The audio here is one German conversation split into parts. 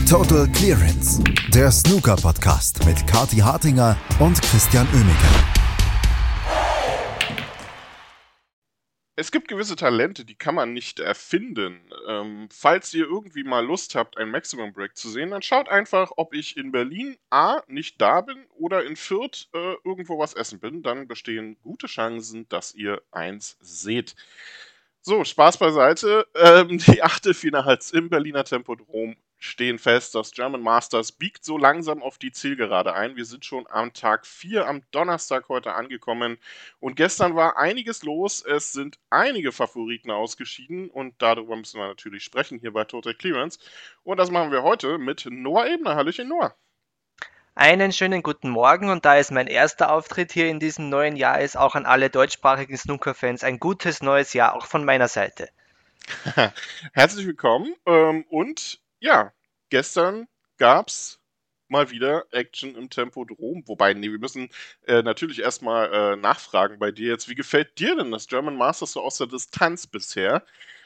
Total Clearance, der Snooker-Podcast mit Kathi Hartinger und Christian Oemeke. Es gibt gewisse Talente, die kann man nicht erfinden. Falls ihr irgendwie mal Lust habt, ein Maximum Break zu sehen, dann schaut einfach, ob ich in Berlin A. nicht da bin oder in Fürth irgendwo was essen bin. Dann bestehen gute Chancen, dass ihr eins seht. So, Spaß beiseite. Die Achtelfinals im Berliner Tempodrom stehen fest. Das German Masters biegt so langsam auf die Zielgerade ein. Wir sind schon am Tag 4, am Donnerstag heute angekommen. Und gestern war einiges los. Es sind einige Favoriten ausgeschieden. Und darüber müssen wir natürlich sprechen hier bei Total Clearance. Und das machen wir heute mit Noah Ebner. Hallöchen, Noah. Einen schönen guten Morgen, und da es mein erster Auftritt hier in diesem neuen Jahr ist, auch an alle deutschsprachigen Snooker-Fans ein gutes neues Jahr, auch von meiner Seite. Herzlich willkommen. Und ja, gestern gab es mal wieder Action im Tempodrom. Wobei, nee, wir müssen natürlich erstmal nachfragen bei dir jetzt. Wie gefällt dir denn das German Masters so aus der Distanz bisher?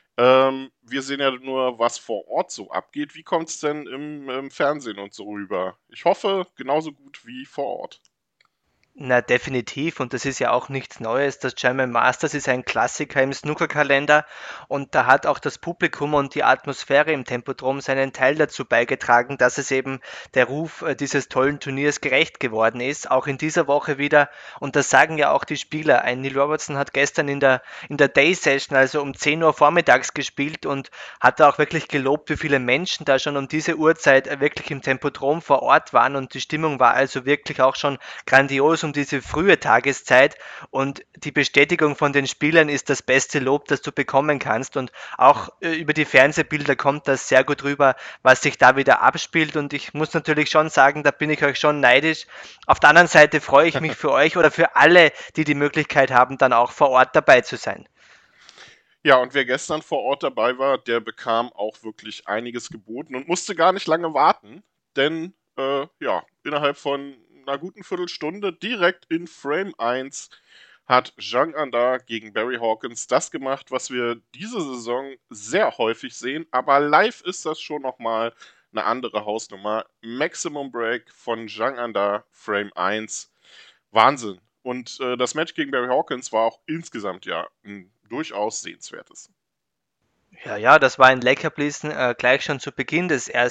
Wir sehen ja nur, was vor Ort so abgeht. Wie kommt es denn im Fernsehen und so rüber? Ich hoffe, genauso gut wie vor Ort. Na, definitiv, und das ist ja auch nichts Neues. Das German Masters ist ein Klassiker im Snookerkalender, und da hat auch das Publikum und die Atmosphäre im Tempodrom seinen Teil dazu beigetragen, dass es eben der Ruf dieses tollen Turniers gerecht geworden ist. Auch in dieser Woche wieder, und das sagen ja auch die Spieler. Ein Neil Robertson hat gestern in der Day Session, also um 10 Uhr vormittags gespielt, und hat da auch wirklich gelobt, wie viele Menschen da schon um diese Uhrzeit wirklich im Tempodrom vor Ort waren, und die Stimmung war also wirklich auch schon grandios um diese frühe Tageszeit, und die Bestätigung von den Spielern ist das beste Lob, das du bekommen kannst, und auch über die Fernsehbilder kommt das sehr gut rüber, was sich da wieder abspielt, und ich muss natürlich schon sagen, da bin ich euch schon neidisch. Auf der anderen Seite freue ich mich für euch oder für alle, die die Möglichkeit haben, dann auch vor Ort dabei zu sein. Ja, und wer gestern vor Ort dabei war, der bekam auch wirklich einiges geboten und musste gar nicht lange warten, denn ja, innerhalb von einer guten Viertelstunde direkt in Frame 1 hat Zhang Anda gegen Barry Hawkins das gemacht, was wir diese Saison sehr häufig sehen, aber live ist das schon nochmal eine andere Hausnummer. Maximum Break von Zhang Anda, Frame 1. Wahnsinn. Und das Match gegen Barry Hawkins war auch insgesamt ja ein durchaus sehenswertes. Ja, das war ein Leckerbissen gleich schon zu Beginn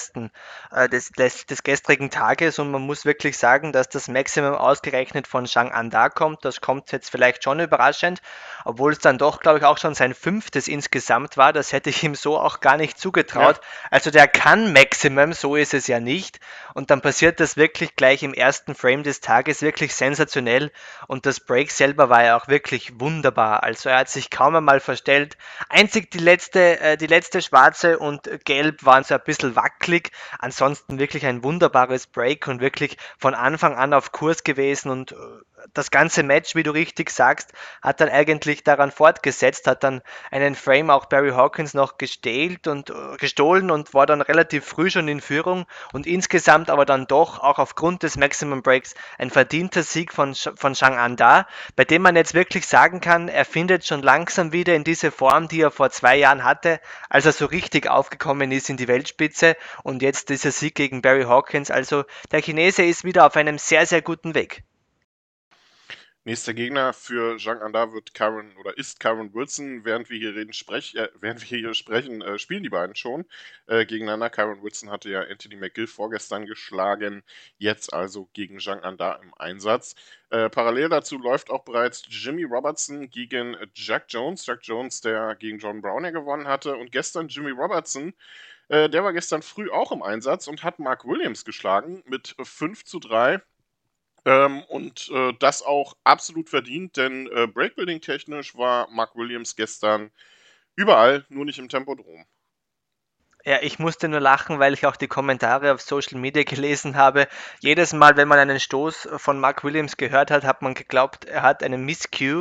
des gestrigen Tages, und man muss wirklich sagen, dass das Maximum ausgerechnet von Zhang Anda kommt. Das kommt jetzt vielleicht schon überraschend, obwohl es dann doch, glaube ich, auch schon sein 5. insgesamt war. Das hätte ich ihm so auch gar nicht zugetraut. Ja. Also der kann Maximum, so ist es ja nicht. Und dann passiert das wirklich gleich im ersten Frame des Tages, wirklich sensationell. Und das Break selber war ja auch wirklich wunderbar. Also er hat sich kaum einmal verstellt. Einzig die letzte schwarze und gelb waren so ein bisschen wackelig. Ansonsten wirklich ein wunderbares Break und wirklich von Anfang an auf Kurs gewesen, und das ganze Match, wie du richtig sagst, hat dann eigentlich daran fortgesetzt, hat dann einen Frame auch Barry Hawkins noch gestohlen und war dann relativ früh schon in Führung, und insgesamt aber dann doch auch aufgrund des Maximum Breaks ein verdienter Sieg von Zhang Anda, bei dem man jetzt wirklich sagen kann, er findet schon langsam wieder in diese Form, die er vor 2 Jahren hatte, als er so richtig aufgekommen ist in die Weltspitze, und jetzt dieser Sieg gegen Barry Hawkins. Also der Chinese ist wieder auf einem sehr, sehr guten Weg. Nächster Gegner für Zhang Anda ist Karen Wilson. Während wir hier sprechen, spielen die beiden schon gegeneinander. Karen Wilson hatte ja Anthony McGill vorgestern geschlagen, jetzt also gegen Zhang Anda im Einsatz. Parallel dazu läuft auch bereits Jimmy Robertson gegen Jack Jones. Jack Jones, der gegen John Brown ja gewonnen hatte. Und gestern Jimmy Robertson, der war gestern früh auch im Einsatz und hat Mark Williams geschlagen mit 5:3. Und das auch absolut verdient, denn Breakbuilding-technisch war Mark Williams gestern überall, nur nicht im Tempodrom. Ja, ich musste nur lachen, weil ich auch die Kommentare auf Social Media gelesen habe. Jedes Mal, wenn man einen Stoß von Mark Williams gehört hat, hat man geglaubt, er hat einen Miscue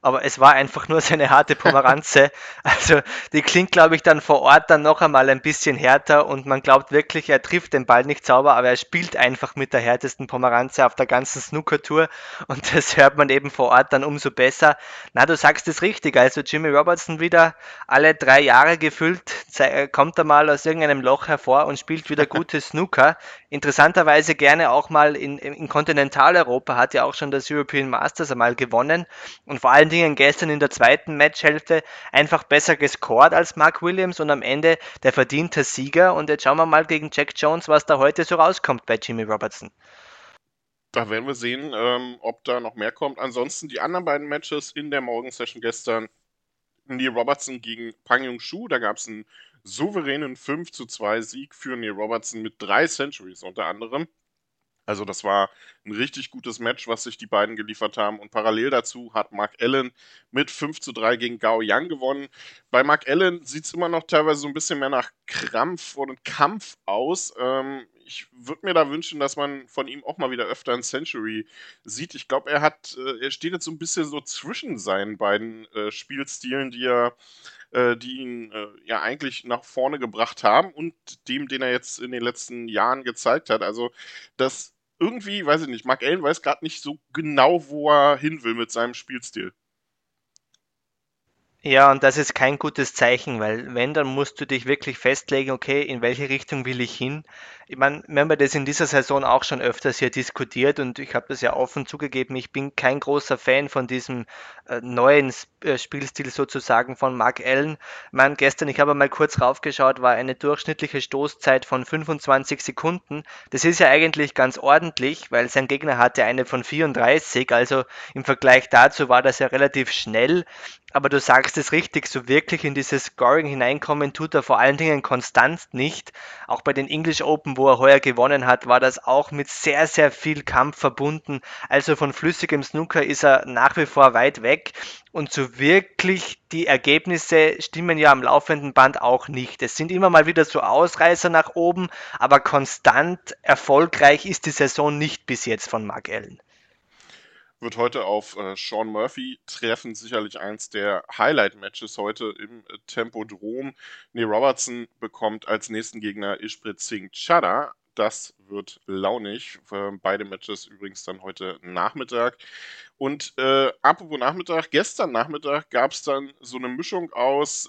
aber es war einfach nur seine harte Pomeranze. Also die klingt, glaube ich, dann vor Ort dann noch einmal ein bisschen härter und man glaubt wirklich, er trifft den Ball nicht sauber, aber er spielt einfach mit der härtesten Pomeranze auf der ganzen Snooker-Tour und das hört man eben vor Ort dann umso besser. Na, du sagst es richtig, also Jimmy Robertson wieder alle 3 Jahre gefüllt, kommt er mal aus irgendeinem Loch hervor und spielt wieder gute Snooker. Interessanterweise gerne auch mal in Kontinentaleuropa, hat ja auch schon das European Masters einmal gewonnen und vor allen Dingen gestern in der zweiten Matchhälfte einfach besser gescored als Mark Williams und am Ende der verdiente Sieger. Und jetzt schauen wir mal gegen Jack Jones, was da heute so rauskommt bei Jimmy Robertson. Da werden wir sehen, ob da noch mehr kommt. Ansonsten die anderen beiden Matches in der Morgensession gestern. Neil Robertson gegen Pang Jung-Shu. Da gab es einen souveränen 5:2 Sieg für Neil Robertson mit 3 Centuries unter anderem. Also das war ein richtig gutes Match, was sich die beiden geliefert haben. Und parallel dazu hat Mark Allen mit 5:3 gegen Gao Yang gewonnen. Bei Mark Allen sieht es immer noch teilweise so ein bisschen mehr nach Krampf und Kampf aus. Ich würde mir da wünschen, dass man von ihm auch mal wieder öfter ein Century sieht. Ich glaube, er steht jetzt so ein bisschen so zwischen seinen beiden Spielstilen, die ihn ja eigentlich nach vorne gebracht haben und dem, den er jetzt in den letzten Jahren gezeigt hat. Also das irgendwie, weiß ich nicht, Mark Allen weiß gerade nicht so genau, wo er hin will mit seinem Spielstil. Ja, und das ist kein gutes Zeichen, weil wenn, dann musst du dich wirklich festlegen, okay, in welche Richtung will ich hin? Ich meine, wir haben ja das in dieser Saison auch schon öfters hier diskutiert und ich habe das ja offen zugegeben, ich bin kein großer Fan von diesem neuen Spielstil sozusagen von Mark Allen. Ich meine, gestern, ich habe mal kurz raufgeschaut, war eine durchschnittliche Stoßzeit von 25 Sekunden. Das ist ja eigentlich ganz ordentlich, weil sein Gegner hatte eine von 34, also im Vergleich dazu war das ja relativ schnell. Aber du sagst es richtig, so wirklich in dieses Scoring hineinkommen tut er vor allen Dingen konstant nicht. Auch bei den English Open, wo er heuer gewonnen hat, war das auch mit sehr, sehr viel Kampf verbunden. Also von flüssigem Snooker ist er nach wie vor weit weg. Und so wirklich die Ergebnisse stimmen ja am laufenden Band auch nicht. Es sind immer mal wieder so Ausreißer nach oben, aber konstant erfolgreich ist die Saison nicht bis jetzt von Mark Allen. Wird heute auf Sean Murphy treffen, sicherlich eins der Highlight-Matches heute im Tempodrom. Neil Robertson bekommt als nächsten Gegner Ishpreet Singh Chadha. Das wird launig. Beide Matches übrigens dann heute Nachmittag. Und apropos Nachmittag, gestern Nachmittag gab es dann so eine Mischung aus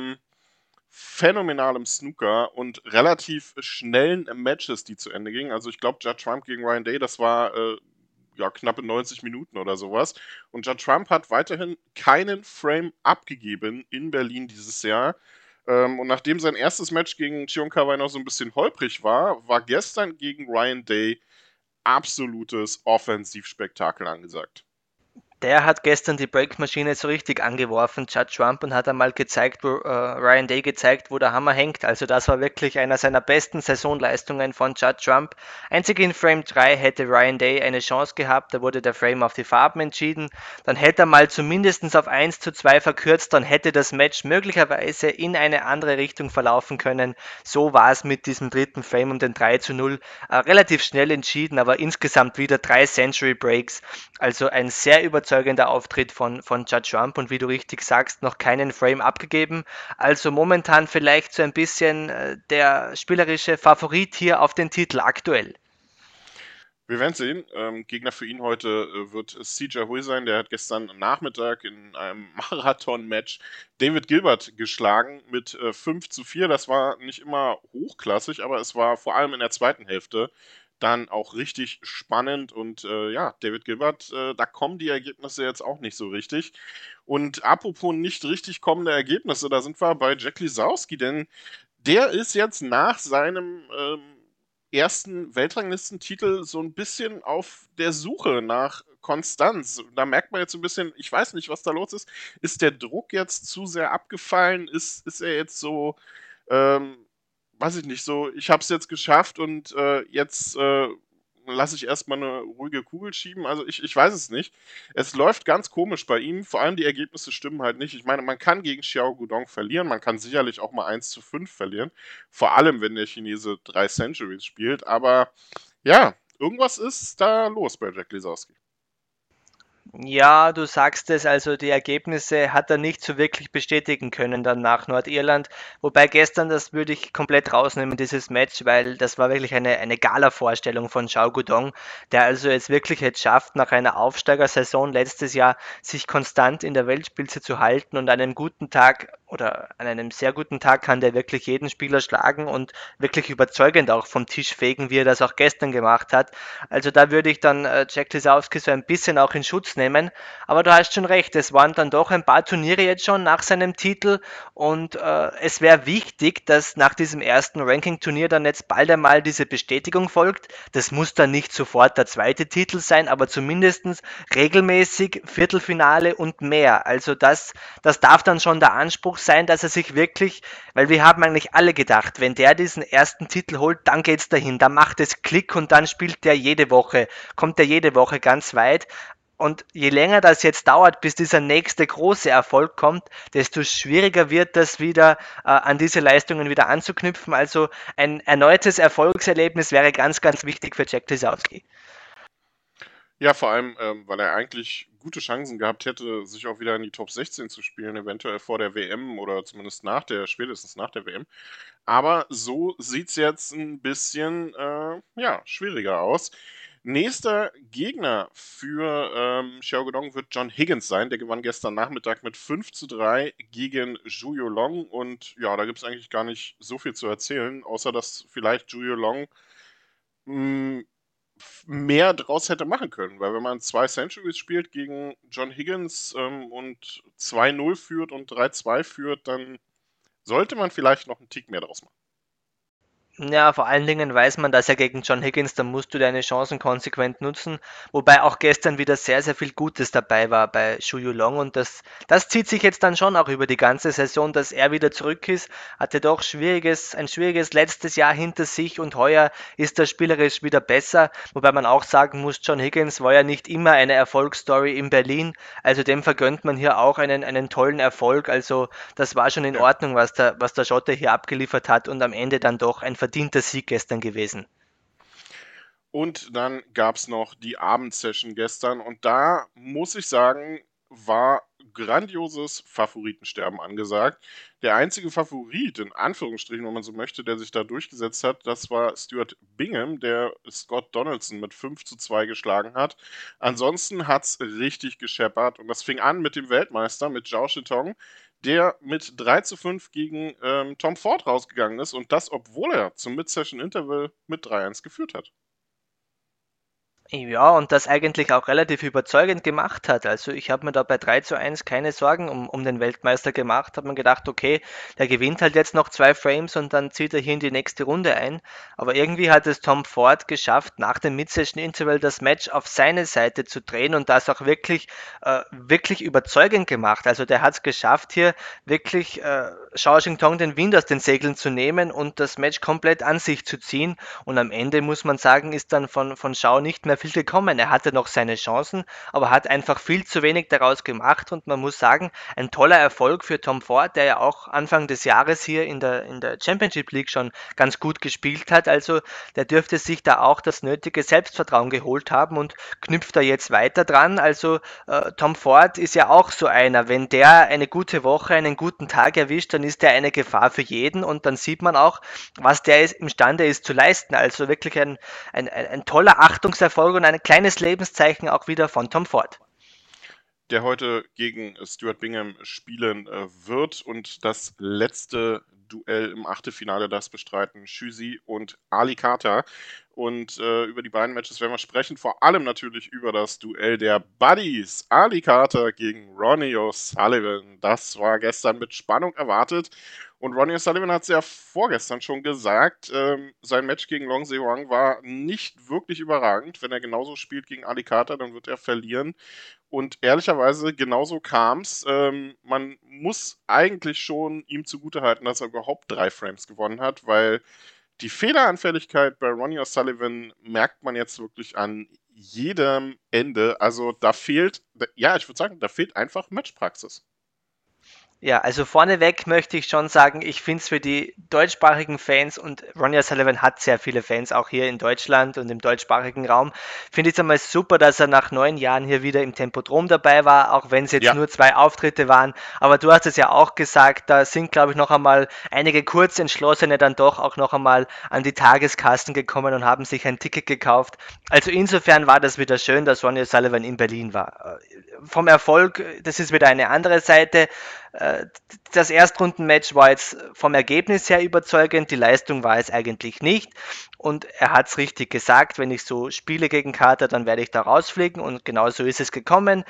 phänomenalem Snooker und relativ schnellen Matches, die zu Ende gingen. Also ich glaube, Judd Trump gegen Ryan Day, das war ja, knappe 90 Minuten oder sowas. Und Judd Trump hat weiterhin keinen Frame abgegeben in Berlin dieses Jahr. Und nachdem sein erstes Match gegen Chion Kawai noch so ein bisschen holprig war gestern gegen Ryan Day absolutes Offensivspektakel angesagt. Der hat gestern die Breakmaschine so richtig angeworfen, Judd Trump, und hat einmal gezeigt, Ryan Day gezeigt, wo der Hammer hängt. Also das war wirklich einer seiner besten Saisonleistungen von Judd Trump. Einzig in Frame 3 hätte Ryan Day eine Chance gehabt, da wurde der Frame auf die Farben entschieden. Dann hätte er mal zumindest auf 1:2 verkürzt, dann hätte das Match möglicherweise in eine andere Richtung verlaufen können. So war es mit diesem dritten Frame und den 3:0 relativ schnell entschieden, aber insgesamt wieder 3 Century Breaks. Also ein sehr überzeugender Auftritt von Judd Trump und wie du richtig sagst, noch keinen Frame abgegeben. Also momentan vielleicht so ein bisschen der spielerische Favorit hier auf den Titel aktuell. Wir werden sehen. Gegner für ihn heute wird CJ Hui sein. Der hat gestern Nachmittag in einem Marathon-Match David Gilbert geschlagen mit 5:4. Das war nicht immer hochklassig, aber es war vor allem in der zweiten Hälfte dann auch richtig spannend. Und ja, David Gilbert, da kommen die Ergebnisse jetzt auch nicht so richtig. Und apropos nicht richtig kommende Ergebnisse, da sind wir bei Jack Lisowski, denn der ist jetzt nach seinem ersten Weltranglistentitel so ein bisschen auf der Suche nach Konstanz. Da merkt man jetzt so ein bisschen, ich weiß nicht, was da los ist. Ist der Druck jetzt zu sehr abgefallen? Ist er jetzt so, ähm, weiß ich nicht, so, ich habe es jetzt geschafft und jetzt lasse ich erstmal eine ruhige Kugel schieben. Also ich weiß es nicht. Es läuft ganz komisch bei ihm. Vor allem die Ergebnisse stimmen halt nicht. Ich meine, man kann gegen Xiao Guodong verlieren. Man kann sicherlich auch mal 1:5 verlieren. Vor allem, wenn der Chinese 3 Centuries spielt. Aber ja, irgendwas ist da los bei Jack Lisowski. Ja, du sagst es, also die Ergebnisse hat er nicht so wirklich bestätigen können dann nach Nordirland. Wobei gestern, das würde ich komplett rausnehmen, dieses Match, weil das war wirklich eine Gala-Vorstellung von Xiao Guodong, der also jetzt wirklich jetzt schafft, nach einer Aufsteigersaison letztes Jahr sich konstant in der Weltspitze zu halten und an einem guten Tag oder an einem sehr guten Tag kann der wirklich jeden Spieler schlagen und wirklich überzeugend auch vom Tisch fegen, wie er das auch gestern gemacht hat. Also da würde ich dann Jack Lisowski so ein bisschen auch in Schutz nehmen. Aber du hast schon recht, es waren dann doch ein paar Turniere jetzt schon nach seinem Titel und es wäre wichtig, dass nach diesem ersten Ranking-Turnier dann jetzt bald einmal diese Bestätigung folgt. Das muss dann nicht sofort der zweite Titel sein, aber zumindest regelmäßig Viertelfinale und mehr. Also das darf dann schon der Anspruch sein, dass er sich wirklich, weil wir haben eigentlich alle gedacht, wenn der diesen ersten Titel holt, dann geht's dahin, dann macht es Klick und dann spielt der jede Woche, kommt der jede Woche ganz weit. Und je länger das jetzt dauert, bis dieser nächste große Erfolg kommt, desto schwieriger wird das wieder an diese Leistungen wieder anzuknüpfen. Also ein erneutes Erfolgserlebnis wäre ganz, ganz wichtig für Jack Lisowski. Ja, vor allem, weil er eigentlich gute Chancen gehabt hätte, sich auch wieder in die Top 16 zu spielen, eventuell vor der WM oder zumindest spätestens nach der WM. Aber so sieht's jetzt ein bisschen, ja, schwieriger aus. Nächster Gegner für Xiao Guodong wird John Higgins sein. Der gewann gestern Nachmittag mit 5:3 gegen Zhu Yulong. Und ja, da gibt's eigentlich gar nicht so viel zu erzählen, außer dass vielleicht Zhu Yulong mh, mehr draus hätte machen können. Weil wenn man 2 Centuries spielt gegen John Higgins und 2:0 führt und 3:2 führt, dann sollte man vielleicht noch einen Tick mehr draus machen. Ja, vor allen Dingen weiß man, dass ja gegen John Higgins, da musst du deine Chancen konsequent nutzen. Wobei auch gestern wieder sehr, sehr viel Gutes dabei war bei Shu Yulong und das zieht sich jetzt dann schon auch über die ganze Saison, dass er wieder zurück ist. Hatte doch ein schwieriges letztes Jahr hinter sich und heuer ist er spielerisch wieder besser. Wobei man auch sagen muss, John Higgins war ja nicht immer eine Erfolgsstory in Berlin. Also dem vergönnt man hier auch einen tollen Erfolg. Also das war schon in Ja. Ordnung, was der Schotte hier abgeliefert hat und am Ende dann doch ein verdienter Sieg gestern gewesen. Und dann gab es noch die Abendsession gestern und da muss ich sagen, war grandioses Favoritensterben angesagt. Der einzige Favorit, in Anführungsstrichen, wenn man so möchte, der sich da durchgesetzt hat, das war Stuart Bingham, der Scott Donaldson mit 5:2 geschlagen hat. Ansonsten hat's richtig gescheppert und das fing an mit dem Weltmeister, mit Zhao Shitong, der mit 3:5 gegen Tom Ford rausgegangen ist und das, obwohl er zum Mid-Session-Interval mit 3:1 geführt hat. Ja, und das eigentlich auch relativ überzeugend gemacht hat. Also ich habe mir da bei 3:1 keine Sorgen um den Weltmeister gemacht. Habe mir gedacht, okay, der gewinnt halt jetzt noch 2 Frames und dann zieht er hier in die nächste Runde ein. Aber irgendwie hat es Tom Ford geschafft, nach dem Mid-Session Interval das Match auf seine Seite zu drehen und das auch wirklich überzeugend gemacht. Also der hat es geschafft, hier wirklich Shao Xingtong den Wind aus den Segeln zu nehmen und das Match komplett an sich zu ziehen. Und am Ende muss man sagen, ist dann von Schau nicht mehr viel gekommen. Er hatte noch seine Chancen, aber hat einfach viel zu wenig daraus gemacht. Und man muss sagen, ein toller Erfolg für Tom Ford, der ja auch Anfang des Jahres hier in der Championship League schon ganz gut gespielt hat. Also der dürfte sich da auch das nötige Selbstvertrauen geholt haben und knüpft da jetzt weiter dran. Also Tom Ford ist ja auch so einer. Wenn der eine gute Woche, einen guten Tag erwischt, dann ist er eine Gefahr für jeden. Und dann sieht man auch, was der imstande ist zu leisten. Also wirklich ein toller Achtungserfolg und ein kleines Lebenszeichen auch wieder von Tom Ford. Der heute gegen Stuart Bingham spielen wird und das letzte Duell im Achtelfinale, das bestreiten Shüzi und Ali Carter. Und über die beiden Matches werden wir sprechen, vor allem natürlich über das Duell der Buddies. Ali Carter gegen Ronnie O'Sullivan. Das war gestern mit Spannung erwartet. Und Ronnie O'Sullivan hat es ja vorgestern schon gesagt, sein Match gegen Long Se-Wang war nicht wirklich überragend. Wenn er genauso spielt gegen Ali Carter, dann wird er verlieren. Und ehrlicherweise, genauso kam's. Man muss eigentlich schon ihm zugutehalten, dass er überhaupt 3 Frames gewonnen hat, weil die Fehleranfälligkeit bei Ronnie O'Sullivan merkt man jetzt wirklich an jedem Ende. Also da fehlt, ja, ich würde sagen, da fehlt einfach Matchpraxis. Ja, also vorneweg möchte ich schon sagen, ich finde es für die deutschsprachigen Fans, und Ronnie O'Sullivan hat sehr viele Fans, auch hier in Deutschland und im deutschsprachigen Raum, finde ich es einmal super, dass er nach 9 Jahren hier wieder im Tempodrom dabei war, auch wenn es jetzt Ja, nur 2 Auftritte waren. Aber du hast es ja auch gesagt, da sind, glaube ich, noch einmal einige Kurzentschlossene dann doch auch noch einmal an die Tageskassen gekommen und haben sich ein Ticket gekauft. Also insofern war das wieder schön, dass Ronnie O'Sullivan in Berlin war. Vom Erfolg, das ist wieder eine andere Seite. Das Erstrundenmatch war jetzt vom Ergebnis her überzeugend, die Leistung war es eigentlich nicht. Und er hat es richtig gesagt, wenn ich so spiele gegen Carter, dann werde ich da rausfliegen, und genau so ist es gekommen.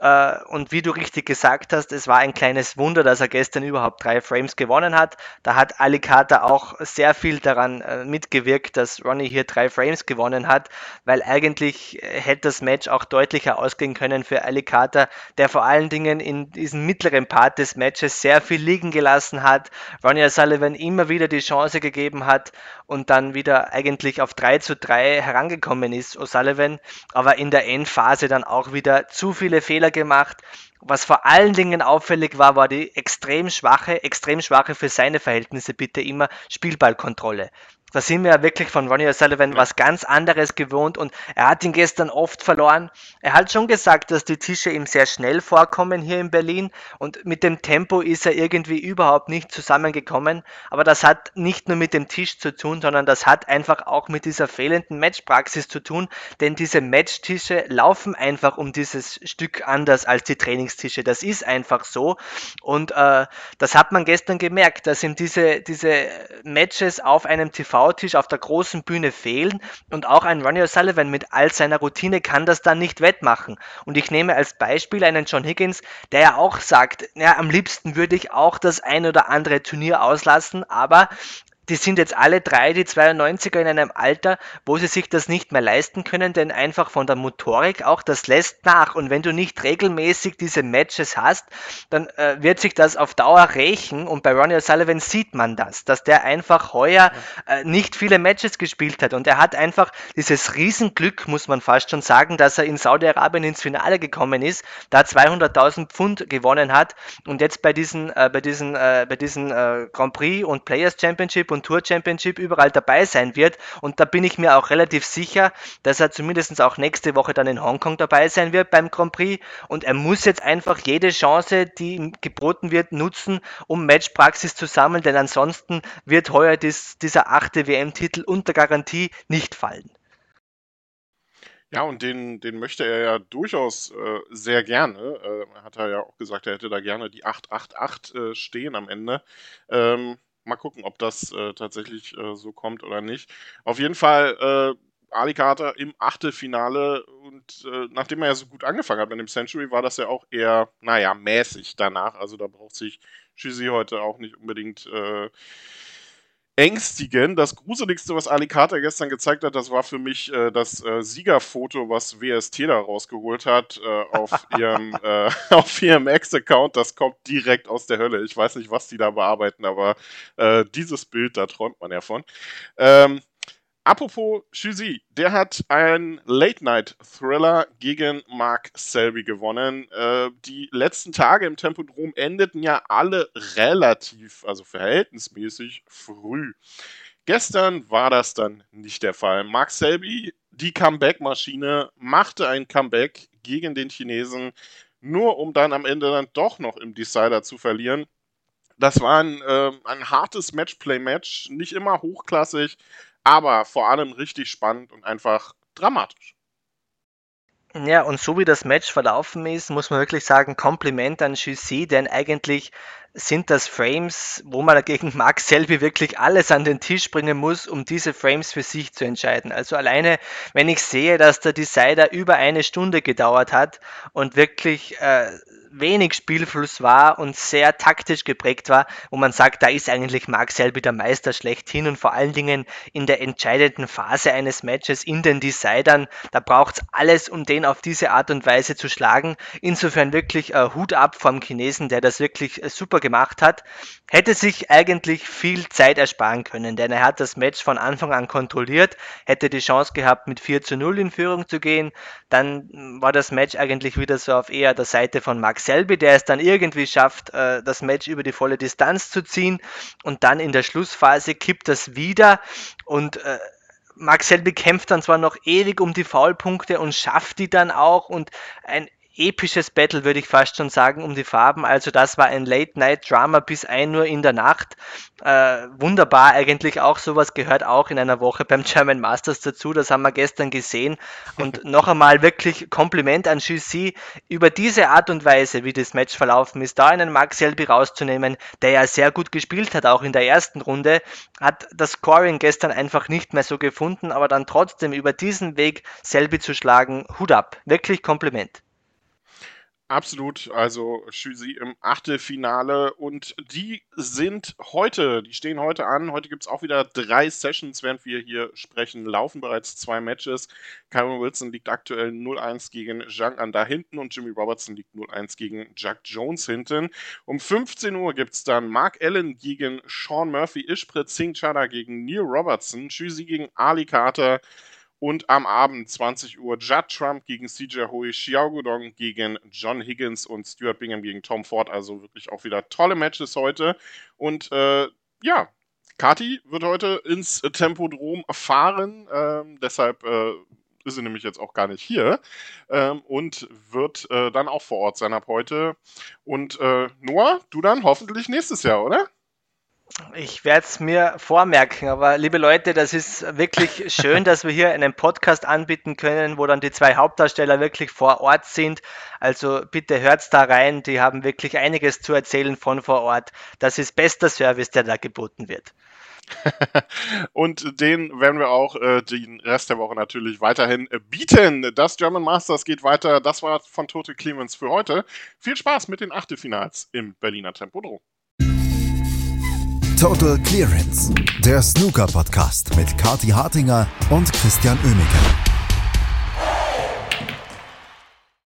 Und wie du richtig gesagt hast, es war ein kleines Wunder, dass er gestern überhaupt 3 Frames gewonnen hat. Da hat Ali Carter auch sehr viel daran mitgewirkt, dass Ronnie hier 3 Frames gewonnen hat, weil eigentlich hätte das Match auch deutlicher ausgehen können für Ali Carter, der vor allen Dingen in diesem mittleren Part des Matches sehr viel liegen gelassen hat, Ronnie O'Sullivan immer wieder die Chance gegeben hat und dann wieder eigentlich auf 3:3 herangekommen ist, O'Sullivan, aber in der Endphase dann auch wieder zu viele Fehler gemacht. Was vor allen Dingen auffällig war, war die extrem schwache für seine Verhältnisse bitte immer Spielballkontrolle. Da sind wir ja wirklich von Ronnie O'Sullivan ja. was ganz anderes gewohnt, und er hat ihn gestern oft verloren. Er hat schon gesagt, dass die Tische ihm sehr schnell vorkommen hier in Berlin, und mit dem Tempo ist er irgendwie überhaupt nicht zusammengekommen. Aber das hat nicht nur mit dem Tisch zu tun, sondern das hat einfach auch mit dieser fehlenden Matchpraxis zu tun, denn diese Matchtische laufen einfach um dieses Stück anders als die Trainingstische. Das ist einfach so, und das hat man gestern gemerkt, dass ihm diese Matches auf einem TV-Tisch auf der großen Bühne fehlen, und auch ein Ronnie O'Sullivan mit all seiner Routine kann das dann nicht wettmachen. Und ich nehme als Beispiel einen John Higgins, der ja auch sagt, ja, am liebsten würde ich auch das ein oder andere Turnier auslassen, aber die sind jetzt alle drei, die 92er, in einem Alter, wo sie sich das nicht mehr leisten können, denn einfach von der Motorik auch, das lässt nach. Und wenn du nicht regelmäßig diese Matches hast, dann wird sich das auf Dauer rächen. Und bei Ronnie O'Sullivan sieht man das, dass der einfach heuer Ja. nicht viele Matches gespielt hat. Und er hat einfach dieses Riesenglück, muss man fast schon sagen, dass er in Saudi-Arabien ins Finale gekommen ist, da 200.000 Pfund gewonnen hat, und jetzt bei diesen Grand Prix und Players Championship und Tour Championship überall dabei sein wird. Und da bin ich mir auch relativ sicher, dass er zumindest auch nächste Woche dann in Hongkong dabei sein wird beim Grand Prix. Und er muss jetzt einfach jede Chance, die ihm geboten wird, nutzen, um Matchpraxis zu sammeln, denn ansonsten wird heuer dieser 8. WM-Titel unter Garantie nicht fallen. Ja, und den möchte er ja durchaus sehr gerne. Hat er ja auch gesagt, er hätte da gerne die 888 stehen am Ende. Mal gucken, ob das tatsächlich so kommt oder nicht. Auf jeden Fall Ali Carter im Achtelfinale, und nachdem er ja so gut angefangen hat mit dem Century, war das ja auch eher, naja, mäßig danach. Also da braucht sich Shizzy heute auch nicht unbedingt ängstigen. Das Gruseligste, was Ali Carter gestern gezeigt hat, das war für mich das Siegerfoto, was WST da rausgeholt hat auf ihrem X-Account. Das kommt direkt aus der Hölle. Ich weiß nicht, was die da bearbeiten, aber dieses Bild, da träumt man ja von. Apropos Shizzy, der hat einen Late-Night-Thriller gegen Mark Selby gewonnen. Die letzten Tage im Tempodrom endeten ja alle relativ, also verhältnismäßig früh. Gestern war das dann nicht der Fall. Mark Selby, die Comeback-Maschine, machte ein Comeback gegen den Chinesen, nur um dann am Ende dann doch noch im Decider zu verlieren. Das war ein hartes Matchplay-Match, nicht immer hochklassig, aber vor allem richtig spannend und einfach dramatisch. Ja, und so wie das Match verlaufen ist, muss man wirklich sagen, Kompliment an Jussi, denn eigentlich sind das Frames, wo man gegen Mark Selby wirklich alles an den Tisch bringen muss, um diese Frames für sich zu entscheiden. Also alleine, wenn ich sehe, dass der Decider über eine Stunde gedauert hat und wirklich wenig Spielfluss war und sehr taktisch geprägt war, wo man sagt, da ist eigentlich Mark Selby der Meister schlechthin, und vor allen Dingen in der entscheidenden Phase eines Matches in den Decidern, da braucht es alles, um den auf diese Art und Weise zu schlagen. Insofern wirklich Hut ab vom Chinesen, der das wirklich super gemacht hat. Hätte sich eigentlich viel Zeit ersparen können, denn er hat das Match von Anfang an kontrolliert, hätte die Chance gehabt, mit 4:0 in Führung zu gehen. Dann war das Match eigentlich wieder so auf eher der Seite von Mark Mark Selby, der es dann irgendwie schafft, das Match über die volle Distanz zu ziehen, und dann in der Schlussphase kippt das wieder und Mark Selby kämpft dann zwar noch ewig um die Foulpunkte und schafft die dann auch, und ein episches Battle, würde ich fast schon sagen, um die Farben. Also das war ein Late-Night-Drama bis 1 Uhr in der Nacht. Wunderbar eigentlich auch, sowas gehört auch in einer Woche beim German Masters dazu, das haben wir gestern gesehen. Und noch einmal wirklich Kompliment an GC, über diese Art und Weise, wie das Match verlaufen ist, da einen Mark Selby rauszunehmen, der ja sehr gut gespielt hat, auch in der ersten Runde, hat das Scoring gestern einfach nicht mehr so gefunden, aber dann trotzdem über diesen Weg Selby zu schlagen, Hut ab, wirklich Kompliment. Absolut, also Shüzi im Achtelfinale, und die stehen heute an. Heute gibt es auch wieder 3 Sessions, während wir hier sprechen, laufen bereits 2 Matches. Kyron Wilson liegt aktuell 0-1 gegen Zhang Anda hinten und Jimmy Robertson liegt 0-1 gegen Jack Jones hinten. Um 15 Uhr gibt es dann Mark Allen gegen Sean Murphy, Ishpreet Singh Chadha gegen Neil Robertson, Shüzi gegen Ali Carter. Und am Abend 20 Uhr Judd Trump gegen CJ Hui, Xiao Guodong gegen John Higgins und Stuart Bingham gegen Tom Ford. Also wirklich auch wieder tolle Matches heute. Und Kathi wird heute ins Tempodrom fahren. Deshalb ist sie nämlich jetzt auch gar nicht hier. Und wird dann auch vor Ort sein ab heute. Und Noah, du dann hoffentlich nächstes Jahr, oder? Ich werde es mir vormerken, aber liebe Leute, das ist wirklich schön, dass wir hier einen Podcast anbieten können, wo dann die 2 Hauptdarsteller wirklich vor Ort sind. Also bitte hört da rein, die haben wirklich einiges zu erzählen von vor Ort. Das ist bester Service, der da geboten wird. Und den werden wir auch den Rest der Woche natürlich weiterhin bieten. Das German Masters geht weiter. Das war von Total Clemens für heute. Viel Spaß mit den Achtelfinals im Berliner Tempodrom. Total Clearance, der Snooker-Podcast mit Kathi Hartinger und Christian Oemeke.